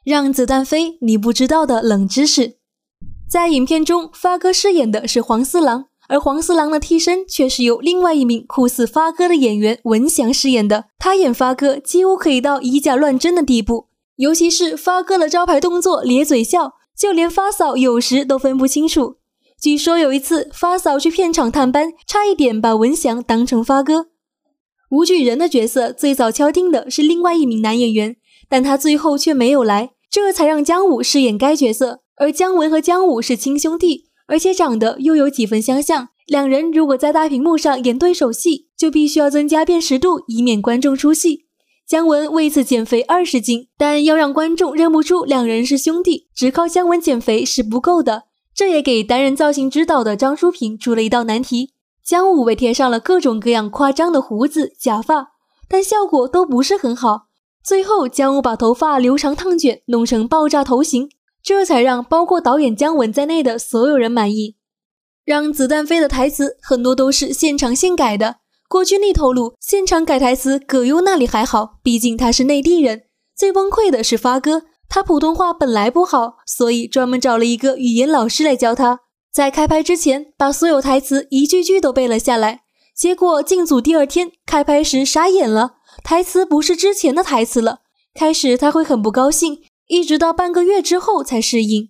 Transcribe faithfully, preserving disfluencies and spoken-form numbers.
让子弹飞，你不知道的冷知识。在影片中，发哥饰演的是黄四郎，而黄四郎的替身却是由另外一名酷似发哥的演员文祥饰演的。他演发哥几乎可以到以假乱真的地步，尤其是发哥的招牌动作咧嘴笑，就连发嫂有时都分不清楚。据说有一次，发嫂去片场探班，差一点把文祥当成发哥。吴举人的角色最早敲定的是另外一名男演员，但他最后却没有来，这才让姜武饰演该角色。而姜文和姜武是亲兄弟，而且长得又有几分相像，两人如果在大屏幕上演对手戏，就必须要增加辨识度，以免观众出戏。姜文为此减肥二十斤，但要让观众认不出两人是兄弟，只靠姜文减肥是不够的。这也给担任造型指导的张淑平出了一道难题。姜武被贴上了各种各样夸张的胡子、假发，但效果都不是很好。最后姜武把头发留长烫卷，弄成爆炸头型，这才让包括导演姜文在内的所有人满意。让子弹飞的台词很多都是现场现改的。郭俊丽透露，现场改台词葛优那里还好，毕竟他是内地人。最崩溃的是发哥，他普通话本来不好，所以专门找了一个语言老师来教他。在开拍之前，把所有台词一句句都背了下来。结果进组第二天开拍时傻眼了，台词不是之前的台词了。开始他会很不高兴，一直到半个月之后才适应。